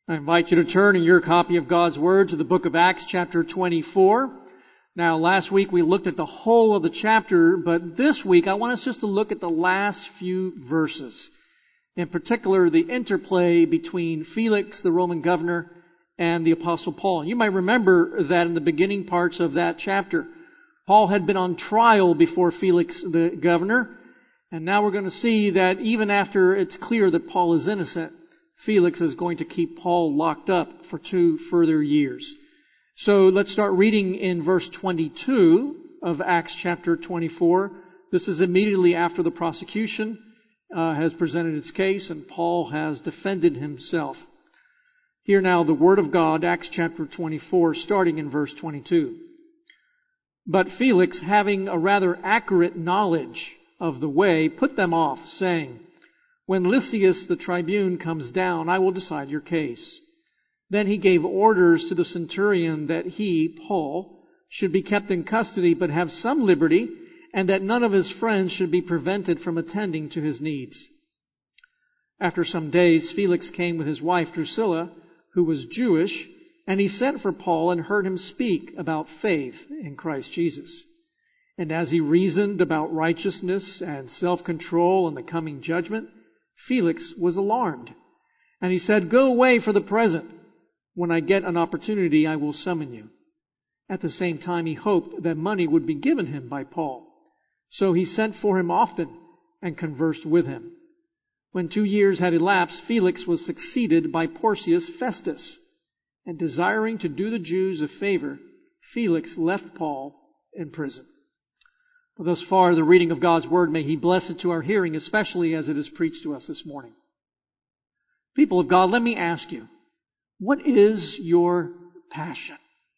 I invite you to turn in your copy of God's Word to the book of Acts chapter 24. Now, last week we looked at the whole of the chapter, but this week I want us just to look at the last few verses. In particular, the interplay between Felix, the Roman governor, and the Apostle Paul. You might remember that in the beginning parts of that chapter, Paul had been on trial before Felix, the governor, and now we're going to see that even after it's clear that Paul is innocent, Felix is going to keep Paul locked up for 2 further years. So let's start reading in verse 22 of Acts chapter 24. This is immediately after the prosecution has presented its case and Paul has defended himself. Hear now the word of God, Acts chapter 24, starting in verse 22. But Felix, having a rather accurate knowledge of the way, put them off, saying, "When Lysias the tribune comes down, I will decide your case." Then he gave orders to the centurion that he, Paul, should be kept in custody but have some liberty, and that none of his friends should be prevented from attending to his needs. After some days, Felix came with his wife Drusilla, who was Jewish, and he sent for Paul and heard him speak about faith in Christ Jesus. And as he reasoned about righteousness and self-control and the coming judgment, Felix was alarmed. And he said, "Go away for the present. When I get an opportunity, I will summon you." At the same time, he hoped that money would be given him by Paul. So he sent for him often and conversed with him. When 2 years had elapsed, Felix was succeeded by Porcius Festus. And desiring to do the Jews a favor, Felix left Paul in prison. Well, thus far, the reading of God's Word, may He bless it to our hearing, especially as it is preached to us this morning. People of God, let me ask you, what is your passion?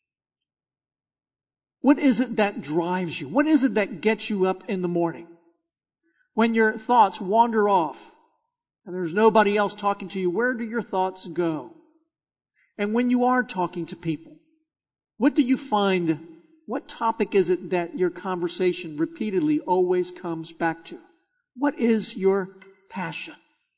What is it that drives you? What is it that gets you up in the morning? When your thoughts wander off and there's nobody else talking to you, where do your thoughts go? And when you are talking to people, what do you find? What topic is it that your conversation repeatedly always comes back to? What is your passion?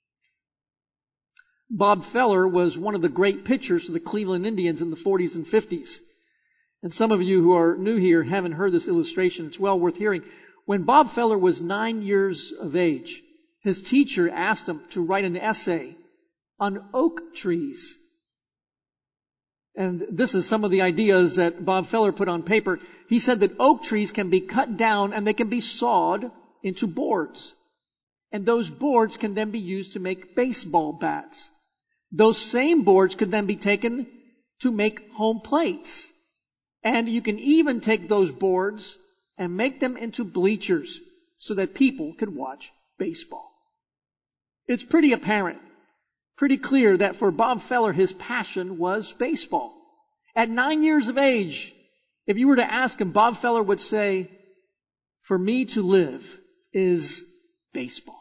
Bob Feller was one of the great pitchers for the Cleveland Indians in the 40s and 50s. And some of you who are new here haven't heard this illustration. It's well worth hearing. When Bob Feller was 9 years of age, his teacher asked him to write an essay on oak trees. And this is some of the ideas that Bob Feller put on paper. He said that oak trees can be cut down and they can be sawed into boards. And those boards can then be used to make baseball bats. Those same boards could then be taken to make home plates. And you can even take those boards and make them into bleachers so that people could watch baseball. It's pretty apparent, pretty clear that for Bob Feller, his passion was baseball. At 9 years of age, if you were to ask him, Bob Feller would say, "For me to live is baseball."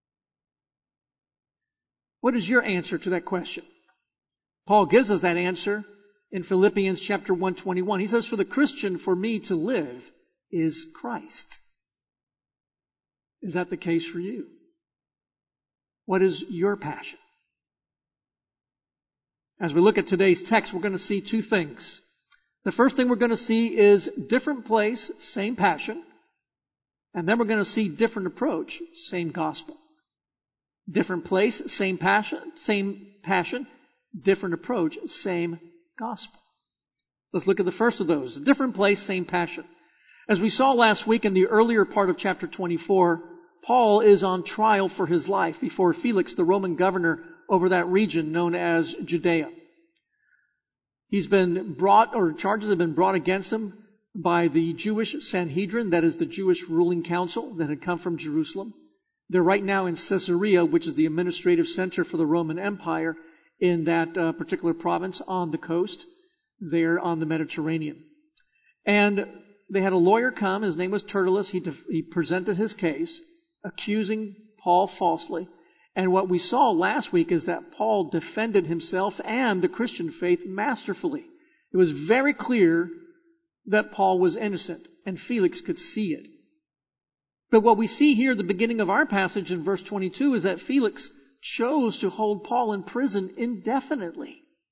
What is your answer to that question? Paul gives us that answer in Philippians chapter 1:21. He says, "For the Christian, for me to live is Christ." Is that the case for you? What is your passion? As we look at today's text, we're going to see two things. The first thing we're going to see is different place, same passion. And then we're going to see different approach, same gospel. Different place, same passion, different approach, same gospel. Let's look at the first of those. Different place, same passion. As we saw last week in the earlier part of chapter 24, Paul is on trial for his life before Felix, the Roman governor over that region known as Judea. He's been brought, or charges have been brought against him by the Jewish Sanhedrin, that is the Jewish ruling council that had come from Jerusalem. They're right now in Caesarea, which is the administrative center for the Roman Empire in that particular province on the coast, there on the Mediterranean. And they had a lawyer come, his name was Tertullus. He presented his case, accusing Paul falsely. And what we saw last week is that Paul defended himself and the Christian faith masterfully. It was very clear that Paul was innocent, and Felix could see it. But what we see here at the beginning of our passage in verse 22 is that Felix chose to hold Paul in prison indefinitely.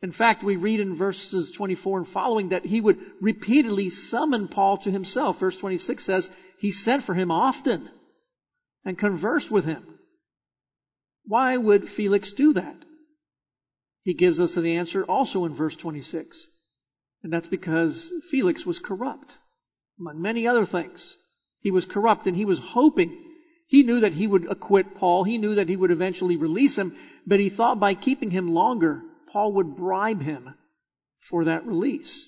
In fact, we read in verses 24 and following that he would repeatedly summon Paul to himself. Verse 26 says, he sent for him often and conversed with him. Why would Felix do that? He gives us an answer also in verse 26. And that's because Felix was corrupt, among many other things. He was corrupt, and he was hoping. He knew that he would acquit Paul. He knew that he would eventually release him, but he thought by keeping him longer, Paul would bribe him for that release.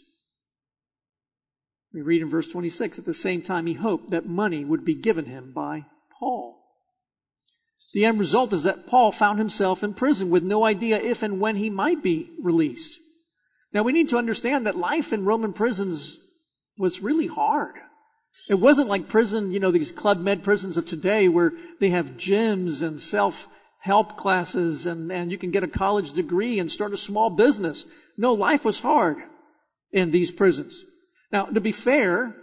We read in verse 26, at the same time he hoped that money would be given him by Paul. The end result is that Paul found himself in prison with no idea if and when he might be released. Now we need to understand that life in Roman prisons was really hard. It wasn't like prison, these Club Med prisons of today where they have gyms and self-help classes and you can get a college degree and start a small business. No, life was hard in these prisons. Now, to be fair,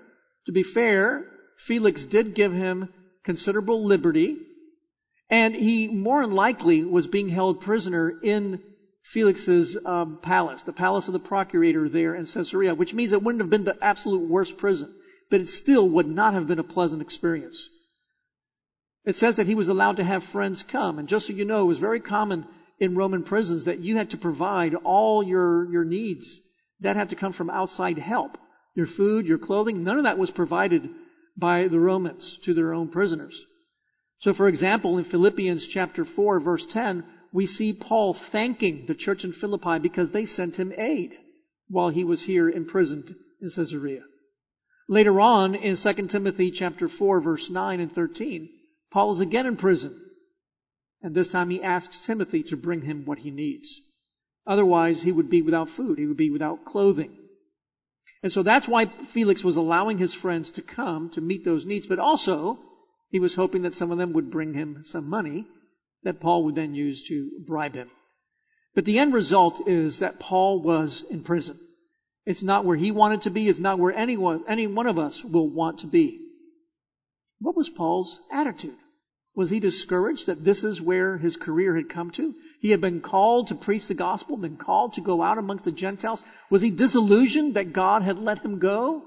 Felix did give him considerable liberty, and he more than likely was being held prisoner in Felix's palace, the palace of the procurator there in Caesarea, which means it wouldn't have been the absolute worst prison, but it still would not have been a pleasant experience. It says that he was allowed to have friends come, and just so you know, it was very common in Roman prisons that you had to provide all your needs. That had to come from outside help. Your food, your clothing, none of that was provided by the Romans to their own prisoners. So, for example, in Philippians chapter 4, verse 10, we see Paul thanking the church in Philippi because they sent him aid while he was here imprisoned in Caesarea. Later on, in 2 Timothy chapter 4, verse 9 and 13, Paul is again in prison. And this time he asks Timothy to bring him what he needs. Otherwise, he would be without food. He would be without clothing. And so that's why Felix was allowing his friends to come to meet those needs. But also, he was hoping that some of them would bring him some money that Paul would then use to bribe him. But the end result is that Paul was in prison. It's not where he wanted to be. It's not where any one of us will want to be. What was Paul's attitude? Was he discouraged that this is where his career had come to? He had been called to preach the gospel, been called to go out amongst the Gentiles. Was he disillusioned that God had let him go?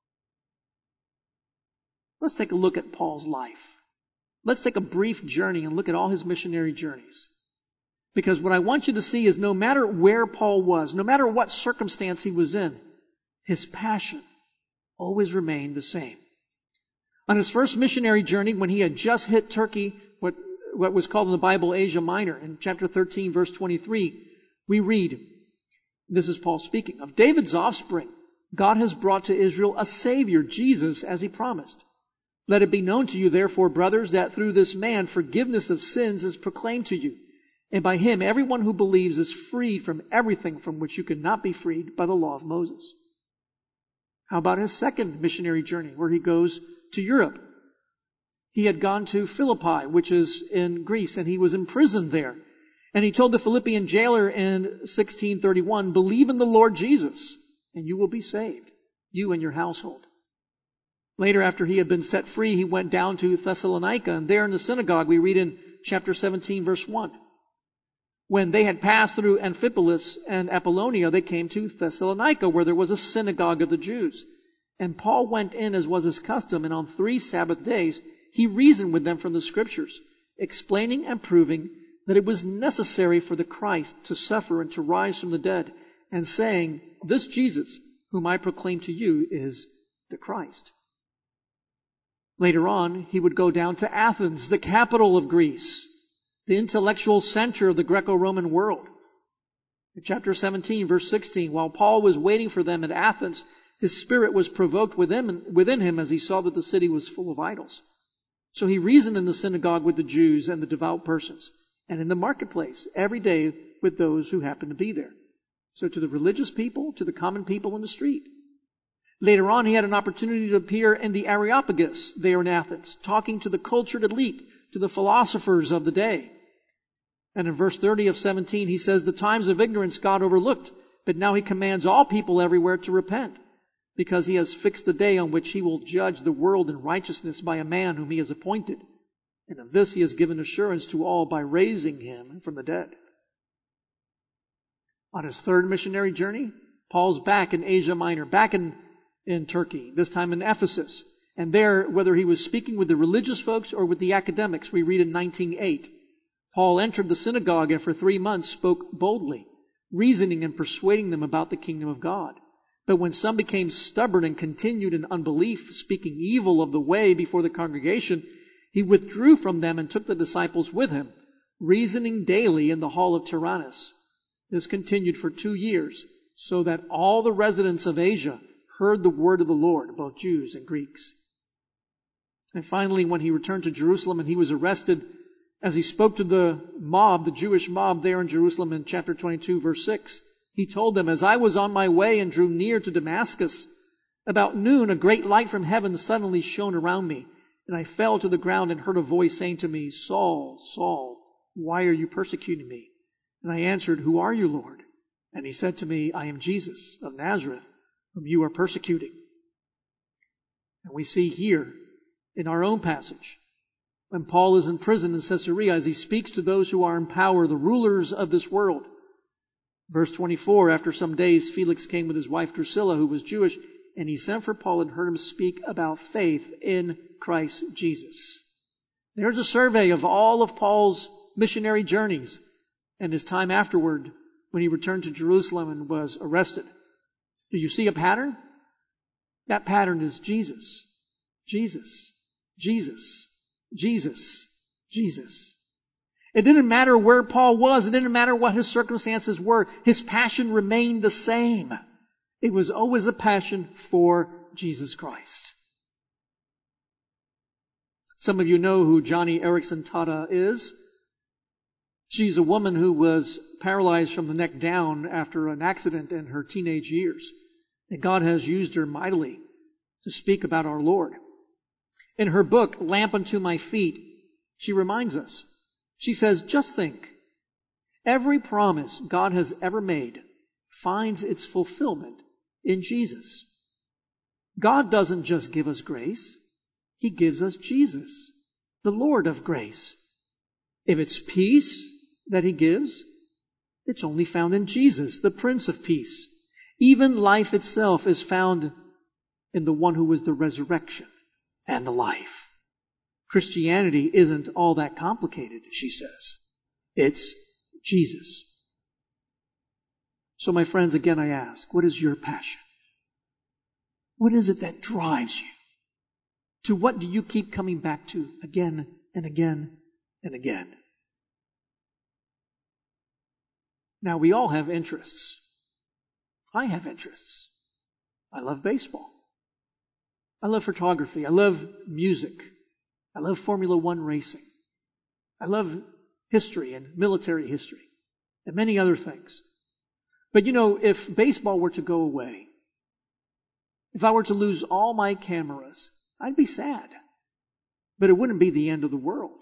Let's take a look at Paul's life. Let's take a brief journey and look at all his missionary journeys. Because what I want you to see is no matter where Paul was, no matter what circumstance he was in, his passion always remained the same. On his first missionary journey, when he had just hit Turkey, what was called in the Bible Asia Minor, in chapter 13, verse 23, we read, this is Paul speaking, of David's offspring, God has brought to Israel a Savior, Jesus, as he promised. Let it be known to you, therefore, brothers, that through this man forgiveness of sins is proclaimed to you. And by him, everyone who believes is freed from everything from which you could not be freed by the law of Moses. How about his second missionary journey, where he goes to Europe? He had gone to Philippi, which is in Greece, and he was imprisoned there. And he told the Philippian jailer in 1631, believe in the Lord Jesus, and you will be saved, you and your household. Later, after he had been set free, he went down to Thessalonica, and there in the synagogue, we read in chapter 17, verse 1. When they had passed through Amphipolis and Apollonia, they came to Thessalonica, where there was a synagogue of the Jews. And Paul went in as was his custom, and on 3 Sabbath days he reasoned with them from the Scriptures, explaining and proving that it was necessary for the Christ to suffer and to rise from the dead, and saying, this Jesus, whom I proclaim to you, is the Christ. Later on, he would go down to Athens, the capital of Greece, the intellectual center of the Greco-Roman world. In chapter 17, verse 16, while Paul was waiting for them at Athens, his spirit was provoked within him as he saw that the city was full of idols. So he reasoned in the synagogue with the Jews and the devout persons, and in the marketplace every day with those who happened to be there. So to the religious people, to the common people in the street. Later on, he had an opportunity to appear in the Areopagus there in Athens, talking to the cultured elite, to the philosophers of the day. And in verse 30 of 17, he says, the times of ignorance God overlooked, but now he commands all people everywhere to repent, because he has fixed a day on which he will judge the world in righteousness by a man whom he has appointed. And of this he has given assurance to all by raising him from the dead. On his third missionary journey, Paul's back in Asia Minor, back in Turkey, this time in Ephesus. And there, whether he was speaking with the religious folks or with the academics, we read in 19:8, Paul entered the synagogue and for 3 months spoke boldly, reasoning and persuading them about the kingdom of God. But when some became stubborn and continued in unbelief, speaking evil of the way before the congregation, he withdrew from them and took the disciples with him, reasoning daily in the hall of Tyrannus. This continued for 2 years, so that all the residents of Asia heard the word of the Lord, both Jews and Greeks. And finally, when he returned to Jerusalem and he was arrested, as he spoke to the mob, the Jewish mob there in Jerusalem in chapter 22, verse 6, he told them, "As I was on my way and drew near to Damascus, about noon a great light from heaven suddenly shone around me, and I fell to the ground and heard a voice saying to me, 'Saul, Saul, why are you persecuting me?' And I answered, 'Who are you, Lord?' And he said to me, 'I am Jesus of Nazareth, whom you are persecuting.'" And we see here in our own passage, when Paul is in prison in Caesarea, as he speaks to those who are in power, the rulers of this world. Verse 24, after some days, Felix came with his wife Drusilla, who was Jewish, and he sent for Paul and heard him speak about faith in Christ Jesus. There's a survey of all of Paul's missionary journeys and his time afterward when he returned to Jerusalem and was arrested. Do you see a pattern? That pattern is Jesus, Jesus, Jesus, Jesus, Jesus. It didn't matter where Paul was. It didn't matter what his circumstances were. His passion remained the same. It was always a passion for Jesus Christ. Some of you know who Johnny Erickson Tada is. She's a woman who was paralyzed from the neck down after an accident in her teenage years. And God has used her mightily to speak about our Lord. In her book, Lamp Unto My Feet, she reminds us. She says, just think, every promise God has ever made finds its fulfillment in Jesus. God doesn't just give us grace. He gives us Jesus, the Lord of grace. If it's peace that He gives, it's only found in Jesus, the Prince of Peace. Even life itself is found in the one who was the resurrection and the life. Christianity isn't all that complicated, she says. It's Jesus. So my friends, again I ask, what is your passion? What is it that drives you? To what do you keep coming back to again and again and again? Now, we all have interests. I have interests. I love baseball. I love photography. I love music. I love Formula One racing. I love history and military history and many other things. But you know, if baseball were to go away, if I were to lose all my cameras, I'd be sad. But it wouldn't be the end of the world.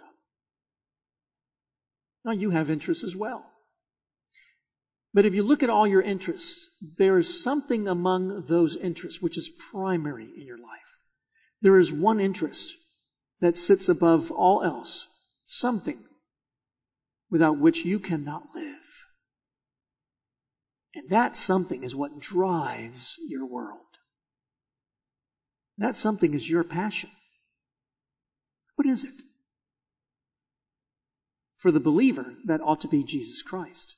Now, you have interests as well. But if you look at all your interests, there is something among those interests which is primary in your life. There is one interest that sits above all else, something without which you cannot live. And that something is what drives your world. That something is your passion. What is it? For the believer, that ought to be Jesus Christ.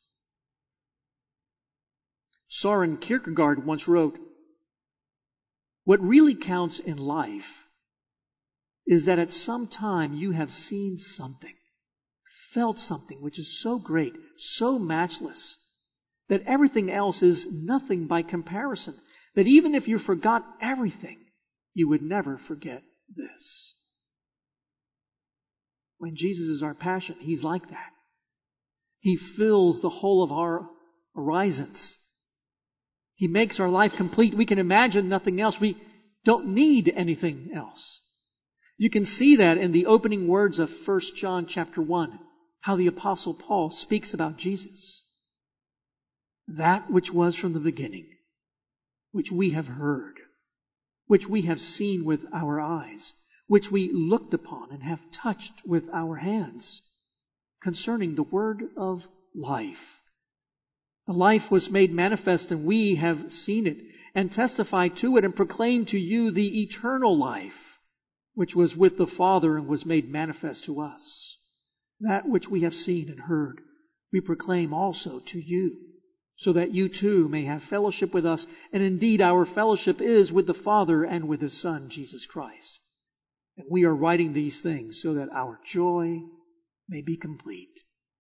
Soren Kierkegaard once wrote, "What really counts in life is that at some time you have seen something, felt something which is so great, so matchless, that everything else is nothing by comparison, that even if you forgot everything, you would never forget this." When Jesus is our passion, He's like that. He fills the whole of our horizons. He makes our life complete. We can imagine nothing else. We don't need anything else. You can see that in the opening words of 1 John chapter 1, how the Apostle Paul speaks about Jesus. That which was from the beginning, which we have heard, which we have seen with our eyes, which we looked upon and have touched with our hands, concerning the word of life. The life was made manifest, and we have seen it, and testified to it, and proclaimed to you the eternal life, which was with the Father and was made manifest to us. That which we have seen and heard, we proclaim also to you, so that you too may have fellowship with us. And indeed our fellowship is with the Father and with His Son, Jesus Christ. And we are writing these things so that our joy may be complete.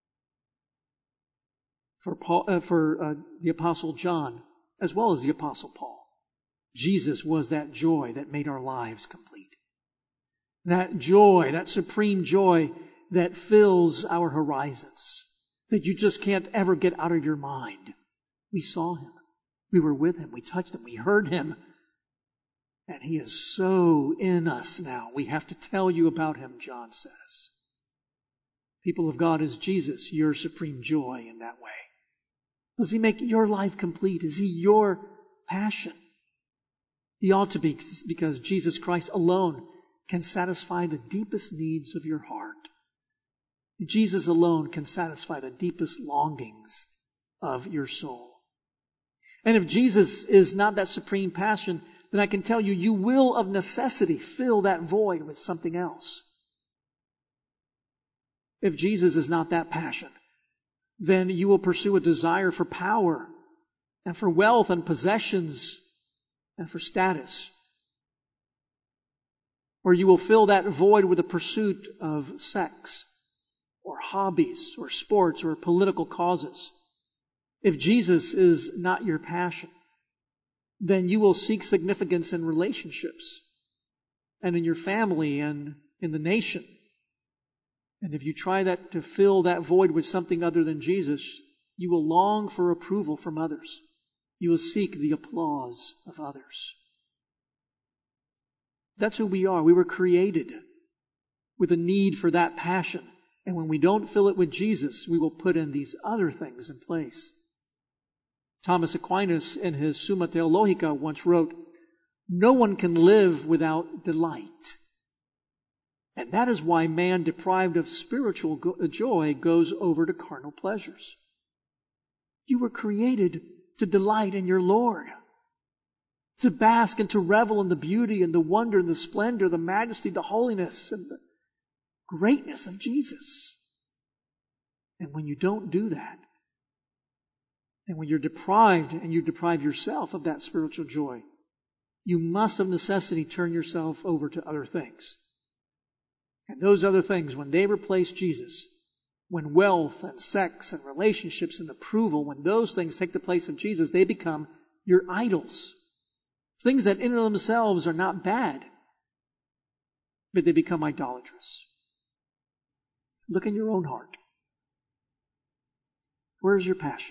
For the Apostle John, as well as the Apostle Paul, Jesus was that joy that made our lives complete. That joy, that supreme joy that fills our horizons, that you just can't ever get out of your mind. We saw Him. We were with Him. We touched Him. We heard Him. And He is so in us now. We have to tell you about Him, John says. People of God, is Jesus your supreme joy in that way? Does He make your life complete? Is He your passion? He ought to be, because Jesus Christ alone can satisfy the deepest needs of your heart. Jesus alone can satisfy the deepest longings of your soul. And if Jesus is not that supreme passion, then I can tell you, you will of necessity fill that void with something else. If Jesus is not that passion, then you will pursue a desire for power and for wealth and possessions and for status. Or you will fill that void with a pursuit of sex or hobbies or sports or political causes. If Jesus is not your passion, then you will seek significance in relationships and in your family and in the nation. And if you try to fill that void with something other than Jesus, you will long for approval from others. You will seek the applause of others. That's who we are. We were created with a need for that passion. And when we don't fill it with Jesus, we will put in these other things in place. Thomas Aquinas, in his Summa Theologica, once wrote, "No one can live without delight. And that is why man deprived of spiritual joy goes over to carnal pleasures." You were created to delight in your Lord, to bask and to revel in the beauty and the wonder and the splendor, the majesty, the holiness, and the greatness of Jesus. And when you don't do that, and when you're deprived and you deprive yourself of that spiritual joy, you must of necessity turn yourself over to other things. And those other things, when they replace Jesus, when wealth and sex and relationships and approval, when those things take the place of Jesus, they become your idols. Things that in and of themselves are not bad, but they become idolatrous. Look in your own heart. Where is your passion?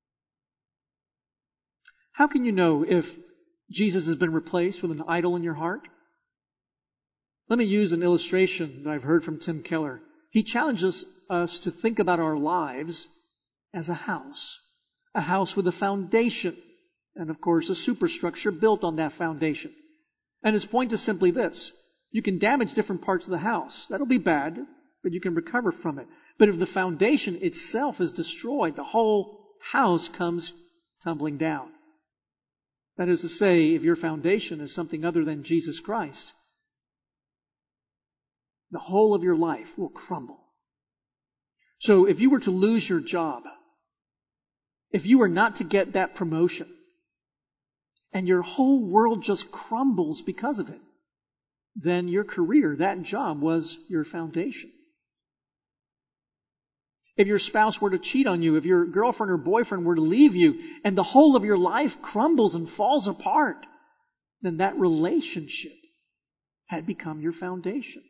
How can you know if Jesus has been replaced with an idol in your heart? Let me use an illustration that I've heard from Tim Keller. He challenges us to think about our lives as a house with a foundation, and of course a superstructure built on that foundation. And his point is simply this: you can damage different parts of the house. That'll be bad, but you can recover from it. But if the foundation itself is destroyed, the whole house comes tumbling down. That is to say, if your foundation is something other than Jesus Christ, the whole of your life will crumble. So if you were to lose your job, if you were not to get that promotion, and your whole world just crumbles because of it, then your career, that job, was your foundation. If your spouse were to cheat on you, if your girlfriend or boyfriend were to leave you, and the whole of your life crumbles and falls apart, then that relationship had become your foundation.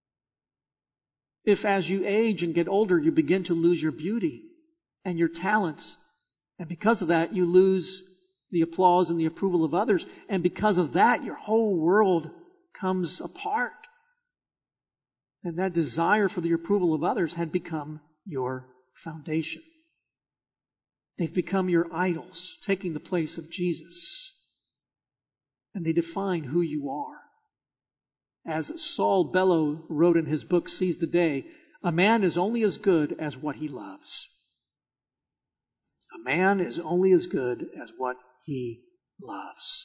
If as you age and get older, you begin to lose your beauty and your talents, and because of that, you lose the applause and the approval of others, and because of that, your whole world comes apart, then that desire for the approval of others had become your foundation. They've become your idols, taking the place of Jesus. And they define who you are. As Saul Bellow wrote in his book, Seize the Day, a man is only as good as what he loves. A man is only as good as what he loves.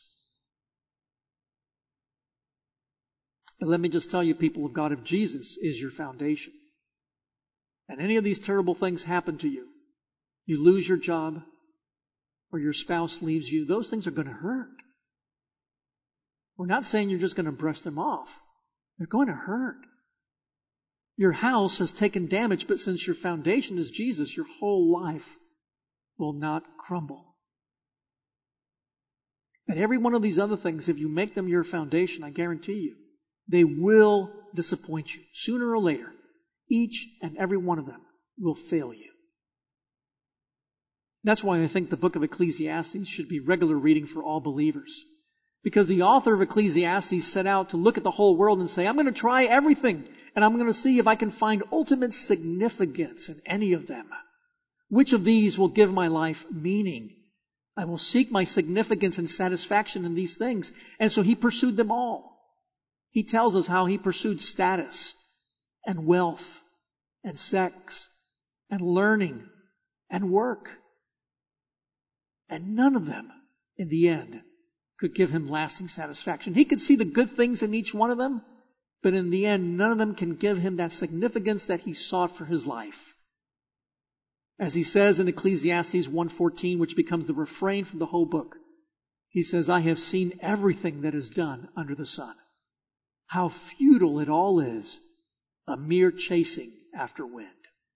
And let me just tell you, people of God, if Jesus is your foundation, and any of these terrible things happen to you, you lose your job, or your spouse leaves you, those things are going to hurt. We're not saying you're just going to brush them off. They're going to hurt. Your house has taken damage, but since your foundation is Jesus, your whole life will not crumble. And every one of these other things, if you make them your foundation, I guarantee you, they will disappoint you. Sooner or later, each and every one of them will fail you. That's why I think the book of Ecclesiastes should be regular reading for all believers. Because the author of Ecclesiastes set out to look at the whole world and say, I'm going to try everything, and I'm going to see if I can find ultimate significance in any of them. Which of these will give my life meaning? I will seek my significance and satisfaction in these things. And so he pursued them all. He tells us how he pursued status and wealth and sex and learning and work. And none of them, in the end, could give him lasting satisfaction. He could see the good things in each one of them, but in the end, none of them can give him that significance that he sought for his life. As he says in Ecclesiastes 1:14, which becomes the refrain from the whole book, he says, I have seen everything that is done under the sun. How futile it all is, a mere chasing after wind.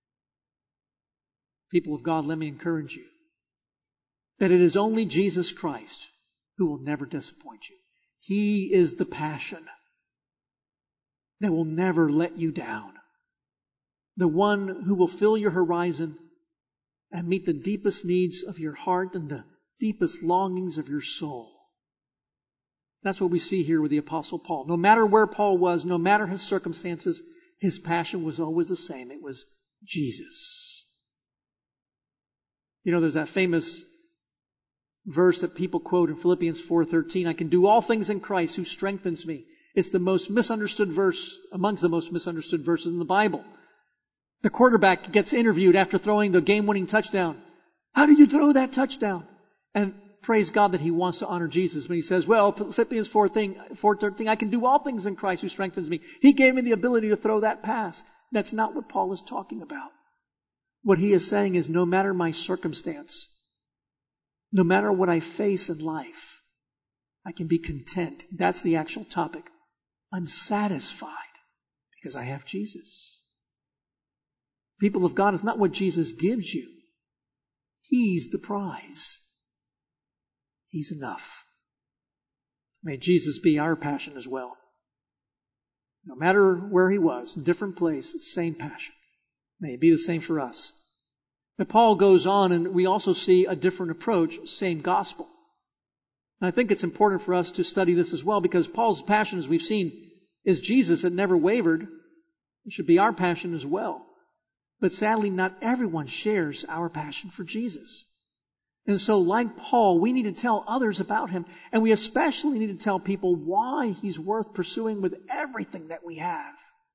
People of God, let me encourage you that it is only Jesus Christ who will never disappoint you. He is the passion that will never let you down. The one who will fill your horizon and meet the deepest needs of your heart and the deepest longings of your soul. That's what we see here with the Apostle Paul. No matter where Paul was, no matter his circumstances, his passion was always the same. It was Jesus. You know, there's that famous verse that people quote in Philippians 4:13, I can do all things in Christ who strengthens me. It's the most misunderstood verse, amongst the most misunderstood verses in the Bible. The quarterback gets interviewed after throwing the game-winning touchdown. How did you throw that touchdown? And praise God that he wants to honor Jesus. But he says, well, Philippians 4:13, I can do all things in Christ who strengthens me. He gave me the ability to throw that pass. That's not what Paul is talking about. What he is saying is no matter my circumstance, no matter what I face in life, I can be content. That's the actual topic. I'm satisfied because I have Jesus. People of God, it's not what Jesus gives you. He's the prize. He's enough. May Jesus be our passion as well. No matter where he was, different place, same passion. May it be the same for us. But Paul goes on, and we also see a different approach, same gospel. And I think it's important for us to study this as well, because Paul's passion, as we've seen, is Jesus. It never wavered. It should be our passion as well. But sadly, not everyone shares our passion for Jesus. And so, like Paul, we need to tell others about him. And we especially need to tell people why he's worth pursuing with everything that we have.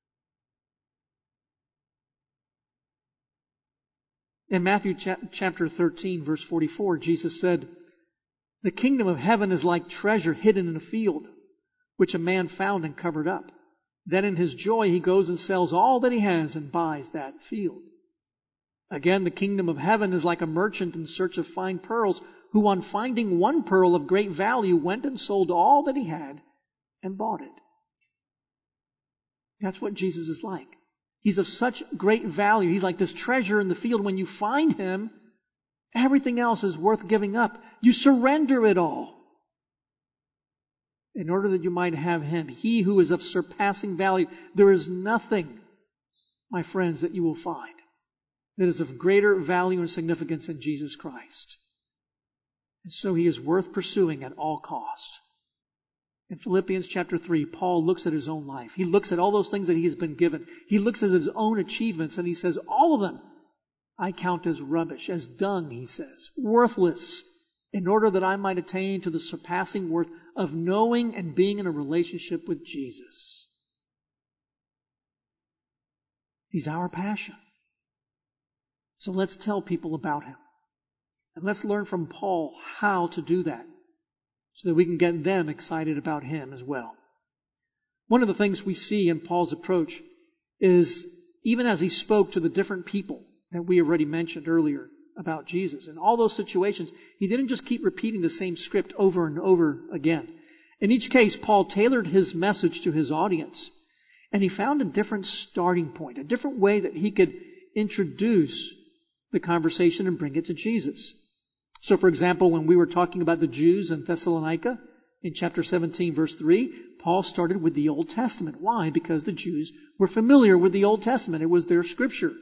In Matthew chapter 13, verse 44, Jesus said, the kingdom of heaven is like treasure hidden in a field, which a man found and covered up. Then in his joy he goes and sells all that he has and buys that field. Again, the kingdom of heaven is like a merchant in search of fine pearls, who on finding one pearl of great value went and sold all that he had and bought it. That's what Jesus is like. He's of such great value. He's like this treasure in the field. When you find him, everything else is worth giving up. You surrender it all in order that you might have him. He who is of surpassing value. There is nothing, my friends, that you will find that is of greater value and significance than Jesus Christ. And so he is worth pursuing at all cost. In Philippians chapter 3, Paul looks at his own life. He looks at all those things that he has been given. He looks at his own achievements and he says, all of them I count as rubbish, as dung, he says, worthless, in order that I might attain to the surpassing worth of knowing and being in a relationship with Jesus. He's our passion. So let's tell people about him. And let's learn from Paul how to do that so that we can get them excited about him as well. One of the things we see in Paul's approach is even as he spoke to the different people that we already mentioned earlier about Jesus, in all those situations, he didn't just keep repeating the same script over and over again. In each case, Paul tailored his message to his audience, and he found a different starting point, a different way that he could introduce the conversation and bring it to Jesus. So, for example, when we were talking about the Jews in Thessalonica, in chapter 17, verse 3, Paul started with the Old Testament. Why? Because the Jews were familiar with the Old Testament. It was their scripture.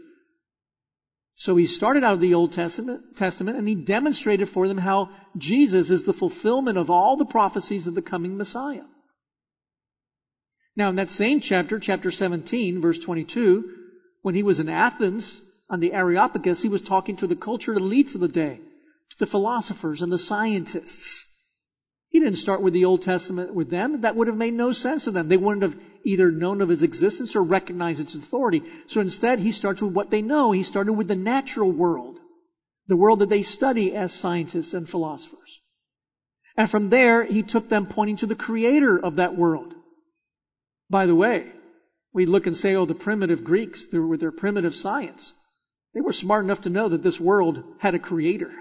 So he started out of the Old Testament and he demonstrated for them how Jesus is the fulfillment of all the prophecies of the coming Messiah. Now, in that same chapter 17, verse 22, when he was in Athens on the Areopagus, he was talking to the cultured elites of the day, to the philosophers and the scientists. He didn't start with the Old Testament with them. That would have made no sense to them. They wouldn't have either known of his existence or recognized its authority. So instead, he starts with what they know. He started with the natural world, the world that they study as scientists and philosophers. And from there, he took them pointing to the creator of that world. By the way, we look and say, oh, the primitive Greeks, with their primitive science, they were smart enough to know that this world had a creator.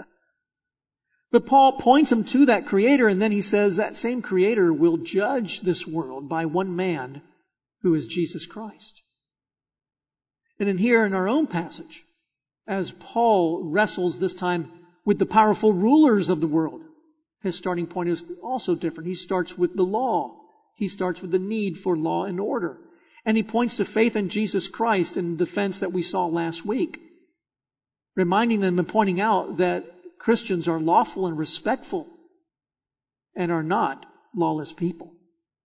But Paul points them to that creator, and then he says that same creator will judge this world by one man who is Jesus Christ. And in here in our own passage, as Paul wrestles this time with the powerful rulers of the world, his starting point is also different. He starts with the law. He starts with the need for law and order. And he points to faith in Jesus Christ in the defense that we saw last week, reminding them and pointing out that Christians are lawful and respectful and are not lawless people.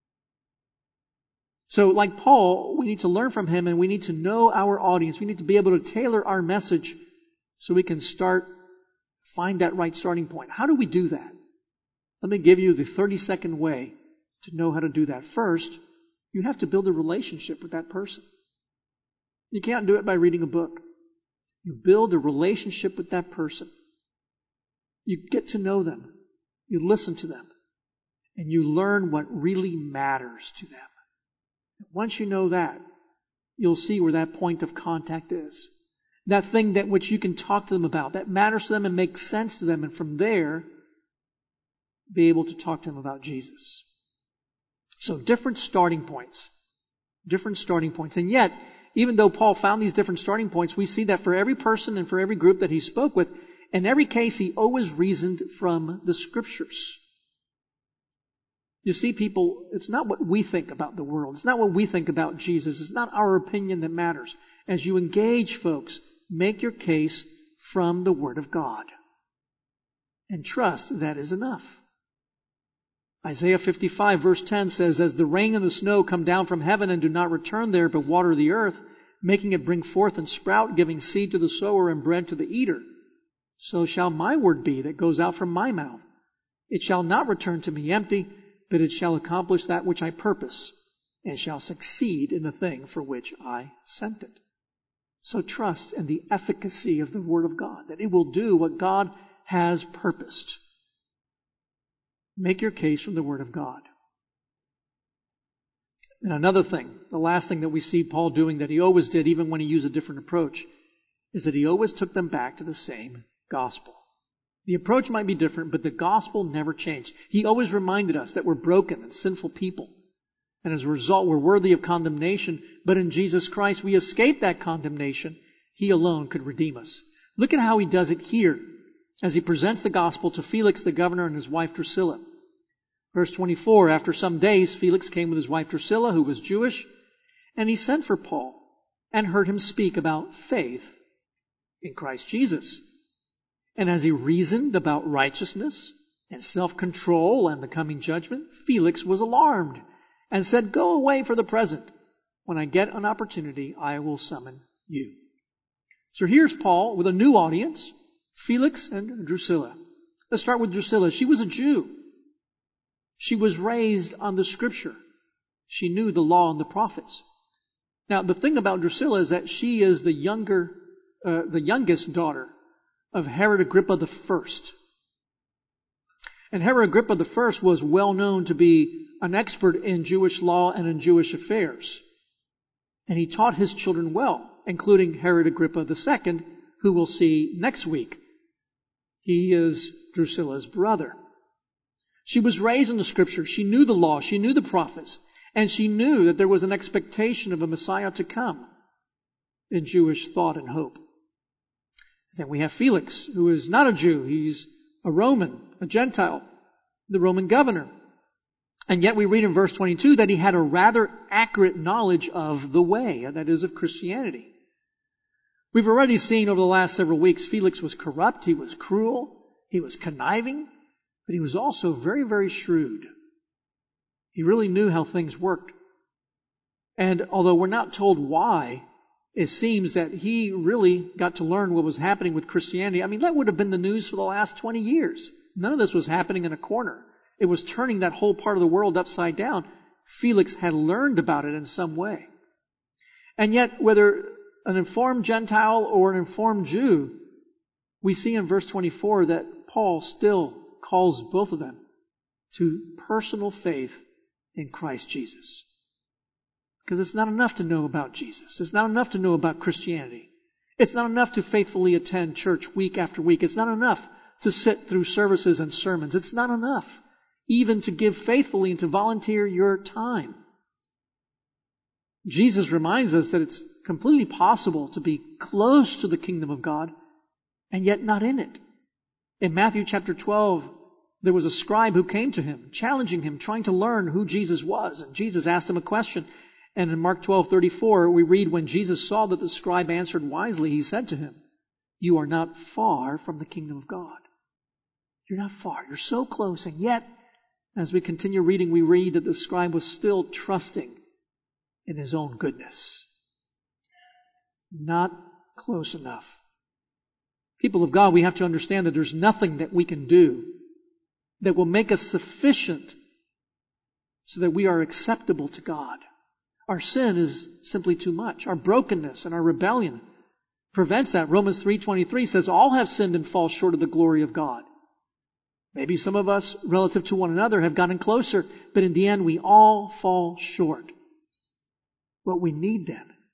So like Paul, we need to learn from him and we need to know our audience. We need to be able to tailor our message so we can find that right starting point. How do we do that? Let me give you the 30-second way to know how to do that. First, you have to build a relationship with that person. You can't do it by reading a book. You build a relationship with that person. You get to know them. You listen to them. And you learn what really matters to them. Once you know that, you'll see where that point of contact is. That thing that which you can talk to them about, that matters to them and makes sense to them. And from there, be able to talk to them about Jesus. So different starting points. Different starting points. And yet, even though Paul found these different starting points, we see that for every person and for every group that he spoke with, in every case, he always reasoned from the Scriptures. You see, people, it's not what we think about the world. It's not what we think about Jesus. It's not our opinion that matters. As you engage folks, make your case from the Word of God. And trust that is enough. Isaiah 55 verse 10 says, as the rain and the snow come down from heaven and do not return there, but water the earth, making it bring forth and sprout, giving seed to the sower and bread to the eater, so shall my word be that goes out from my mouth. It shall not return to me empty, but it shall accomplish that which I purpose, and shall succeed in the thing for which I sent it. So trust in the efficacy of the Word of God, that it will do what God has purposed. Make your case from the Word of God. And another thing, the last thing that we see Paul doing that he always did, even when he used a different approach, is that he always took them back to the same gospel. The approach might be different, but the gospel never changed. He always reminded us that we're broken and sinful people. And as a result, we're worthy of condemnation. But in Jesus Christ, we escape that condemnation. He alone could redeem us. Look at how he does it here as he presents the gospel to Felix the governor and his wife Drusilla. Verse 24, after some days, Felix came with his wife Drusilla, who was Jewish, and he sent for Paul and heard him speak about faith in Christ Jesus. And as he reasoned about righteousness and self-control and the coming judgment, Felix was alarmed and said, go away for the present. When I get an opportunity, I will summon you. So here's Paul with a new audience, Felix and Drusilla. Let's start with Drusilla. She was a Jew. She was raised on the Scripture. She knew the law and the prophets. Now, the thing about Drusilla is that she is the youngest daughter of Herod Agrippa I. And Herod Agrippa I was well known to be an expert in Jewish law and in Jewish affairs. And he taught his children well, including Herod Agrippa II, who we'll see next week. He is Drusilla's brother. She was raised in the Scriptures. She knew the law. She knew the prophets. And she knew that there was an expectation of a Messiah to come in Jewish thought and hope. Then we have Felix, who is not a Jew. He's a Roman, a Gentile, the Roman governor. And yet we read in verse 22 that he had a rather accurate knowledge of the way, that is, of Christianity. We've already seen over the last several weeks, Felix was corrupt, he was cruel, he was conniving, but he was also very, very shrewd. He really knew how things worked. And although we're not told why, it seems that he really got to learn what was happening with Christianity. I mean, that would have been the news for the last 20 years. None of this was happening in a corner. It was turning that whole part of the world upside down. Felix had learned about it in some way. And yet, whether an informed Gentile or an informed Jew, we see in verse 24 that Paul still calls both of them to personal faith in Christ Jesus. Because it's not enough to know about Jesus. It's not enough to know about Christianity. It's not enough to faithfully attend church week after week. It's not enough to sit through services and sermons. It's not enough even to give faithfully and to volunteer your time. Jesus reminds us that it's completely possible to be close to the kingdom of God and yet not in it. In Matthew chapter 12, there was a scribe who came to him, challenging him, trying to learn who Jesus was. And Jesus asked him a question. And in Mark 12:34, we read, when Jesus saw that the scribe answered wisely, he said to him, "You are not far from the kingdom of God." You're not far. You're so close. And yet, as we continue reading, we read that the scribe was still trusting in his own goodness. Not close enough. People of God, we have to understand that there's nothing that we can do that will make us sufficient so that we are acceptable to God. Our sin is simply too much. Our brokenness and our rebellion prevents that. Romans 3:23 says, all have sinned and fall short of the glory of God. Maybe some of us, relative to one another, have gotten closer, but in the end, we all fall short. What we need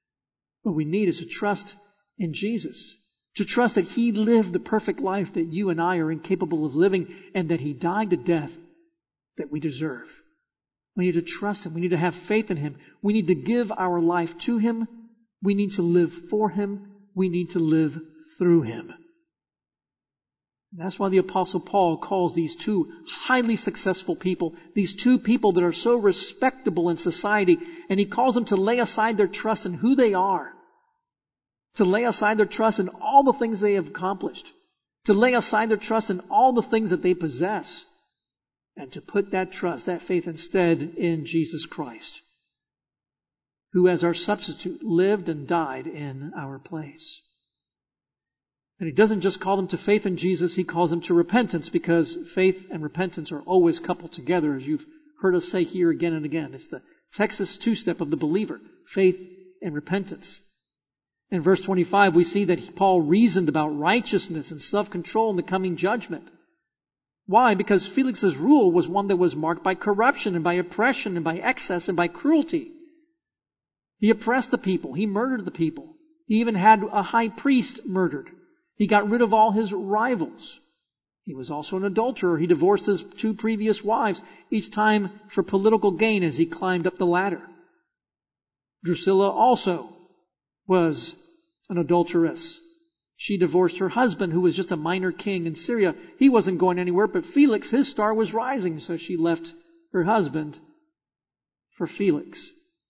is to trust in Jesus, to trust that He lived the perfect life that you and I are incapable of living, and that He died the death that we deserve. We need to trust Him. We need to have faith in Him. We need to give our life to Him. We need to live for Him. We need to live through Him. That's why the Apostle Paul calls these two highly successful people, these two people that are so respectable in society, and he calls them to lay aside their trust in who they are, to lay aside their trust in all the things they have accomplished, to lay aside their trust in all the things that they possess, and to put that trust, that faith instead in Jesus Christ, who as our substitute lived and died in our place. And he doesn't just call them to faith in Jesus, he calls them to repentance, because faith and repentance are always coupled together, as you've heard us say here again and again. It's the Texas two-step of the believer, faith and repentance. In verse 25, we see that Paul reasoned about righteousness and self-control in the coming judgment. Why? Because Felix's rule was one that was marked by corruption and by oppression and by excess and by cruelty. He oppressed the people. He murdered the people. He even had a high priest murdered. He got rid of all his rivals. He was also an adulterer. He divorced his two previous wives, each time for political gain as he climbed up the ladder. Drusilla also was an adulteress. She divorced her husband, who was just a minor king in Syria. He wasn't going anywhere, but Felix, his star was rising, so she left her husband for Felix.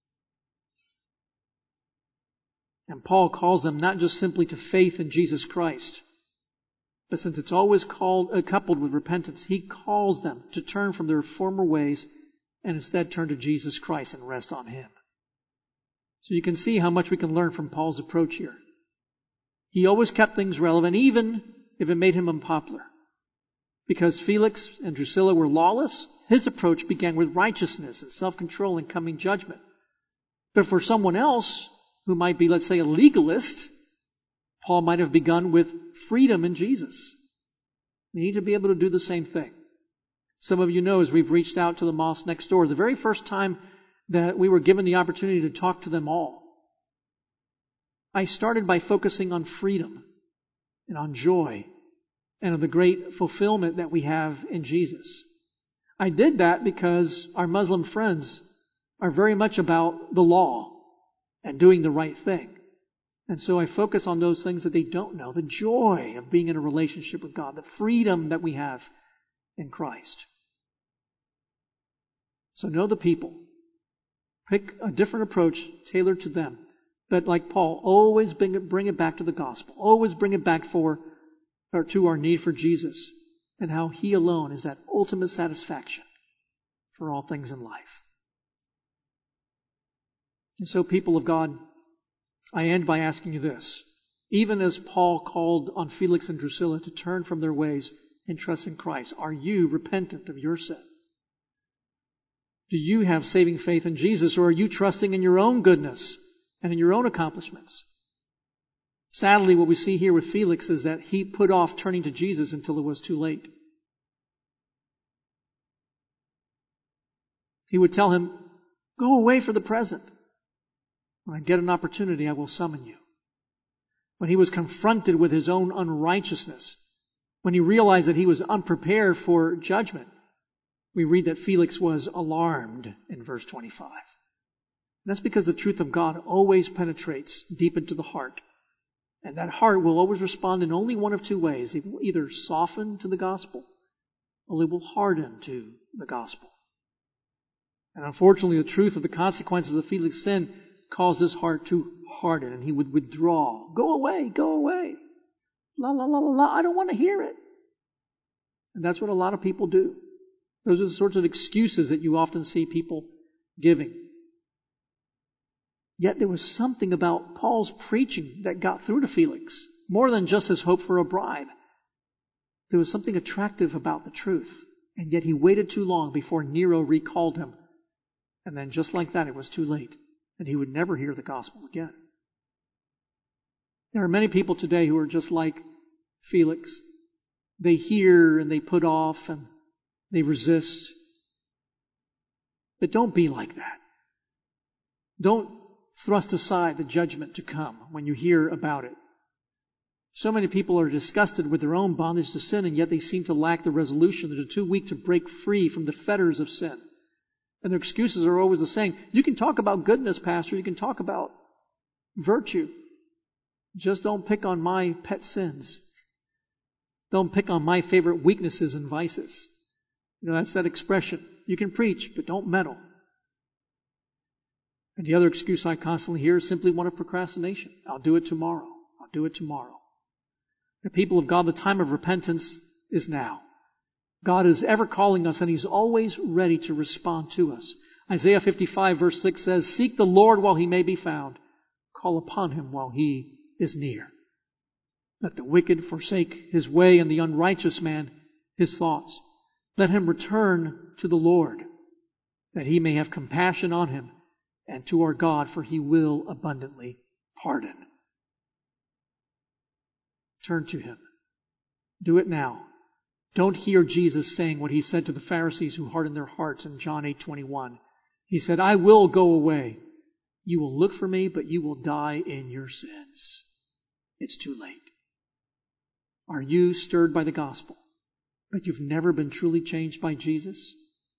And Paul calls them not just simply to faith in Jesus Christ, but since it's always coupled with repentance, he calls them to turn from their former ways and instead turn to Jesus Christ and rest on Him. So you can see how much we can learn from Paul's approach here. He always kept things relevant, even if it made him unpopular. Because Felix and Drusilla were lawless, his approach began with righteousness and self-control and coming judgment. But for someone else, who might be, let's say, a legalist, Paul might have begun with freedom in Jesus. We need to be able to do the same thing. Some of you know, as we've reached out to the mosque next door, the very first time that we were given the opportunity to talk to them all, I started by focusing on freedom and on joy and on the great fulfillment that we have in Jesus. I did that because our Muslim friends are very much about the law and doing the right thing. And so I focus on those things that they don't know, the joy of being in a relationship with God, the freedom that we have in Christ. So know the people. Pick a different approach tailored to them. But like Paul, always bring it back to the gospel. Always bring it back to our need for Jesus and how He alone is that ultimate satisfaction for all things in life. And so, people of God, I end by asking you this. Even as Paul called on Felix and Drusilla to turn from their ways and trust in Christ, are you repentant of your sin? Do you have saving faith in Jesus, or are you trusting in your own goodness and in your own accomplishments? Sadly, what we see here with Felix is that he put off turning to Jesus until it was too late. He would tell him, "Go away for the present. When I get an opportunity, I will summon you." When he was confronted with his own unrighteousness, when he realized that he was unprepared for judgment, we read that Felix was alarmed in verse 25. And that's because the truth of God always penetrates deep into the heart. And that heart will always respond in only one of two ways. It will either soften to the gospel, or it will harden to the gospel. And unfortunately, the truth of the consequences of Felix's sin caused his heart to harden, and he would withdraw. Go away, go away. La, la, la, la, la, I don't want to hear it. And that's what a lot of people do. Those are the sorts of excuses that you often see people giving. Yet there was something about Paul's preaching that got through to Felix, more than just his hope for a bribe. There was something attractive about the truth, and yet he waited too long before Nero recalled him. And then just like that, it was too late, and he would never hear the gospel again. There are many people today who are just like Felix. They hear and they put off and they resist. But don't be like that. Don't thrust aside the judgment to come when you hear about it. So many people are disgusted with their own bondage to sin, and yet they seem to lack the resolution. They're too weak to break free from the fetters of sin. And their excuses are always the same. You can talk about goodness, Pastor. You can talk about virtue. Just don't pick on my pet sins. Don't pick on my favorite weaknesses and vices. You know, that's that expression. You can preach, but don't meddle. And the other excuse I constantly hear is simply one of procrastination. I'll do it tomorrow. I'll do it tomorrow. The people of God, the time of repentance is now. God is ever calling us, and He's always ready to respond to us. Isaiah 55 verse 6 says, "Seek the Lord while He may be found. Call upon Him while He is near. Let the wicked forsake his way, and the unrighteous man his thoughts. Let him return to the Lord, that He may have compassion on him, and to our God, for He will abundantly pardon." Turn to Him. Do it now. Don't hear Jesus saying what He said to the Pharisees who hardened their hearts in John 8:21. He said, "I will go away. You will look for me, but you will die in your sins." It's too late. Are you stirred by the gospel, but you've never been truly changed by Jesus?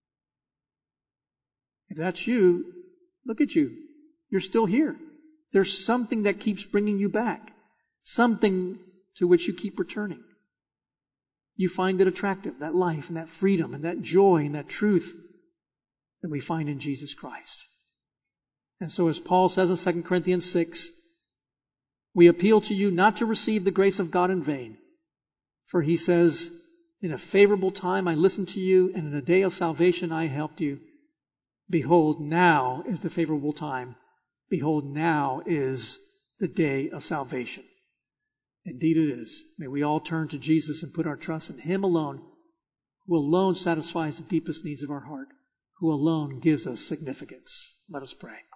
If that's you, look at you. You're still here. There's something that keeps bringing you back. Something to which you keep returning. You find it attractive, that life and that freedom and that joy and that truth that we find in Jesus Christ. And so as Paul says in 2 Corinthians 6, we appeal to you not to receive the grace of God in vain. For he says, "In a favorable time I listened to you, and in a day of salvation I helped you. Behold, now is the favorable time. Behold, now is the day of salvation." Indeed it is. May we all turn to Jesus and put our trust in Him alone, who alone satisfies the deepest needs of our heart, who alone gives us significance. Let us pray.